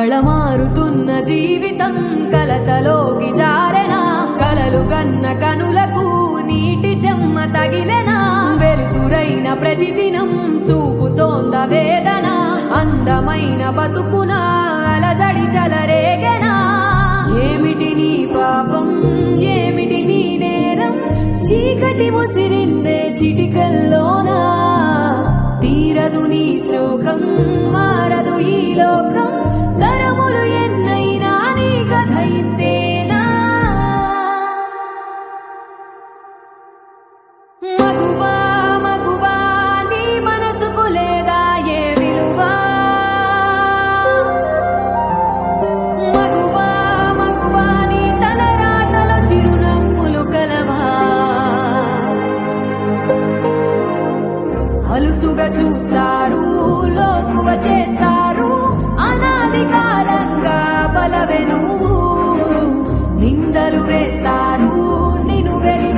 కళమారుతున్న జీవితం కలతలోకి జారెనా కలలు గన్న కనులకు నీటి చెమ్మ తగిలెనా వెలుతురైన ప్రతిదినం చూపుతోంద వేదన అందమైన బతుకున అలజడి చలరేగెనా ఏమిటి నీ పాపం ఏమిటి నీ నేరం చీకటి ముసిరిందే చిటికల్లోనా తీరదు నీ శోకం మారదు ఈ లోకం తరములు ఎన్నైనా నీ కథ ఇంతేనా మగువా మగువా నీ మనసుకు లేదా ఏ విలువా మగువా మగువా నీ తలరాతలో చిరునవ్వులు కలవా అలుసుగా చూస్తారు లోకువ చేస్తారు అనాది కాలంగా బలవే నువ్వు నిందలు వేస్తారు నిన్ను వెలి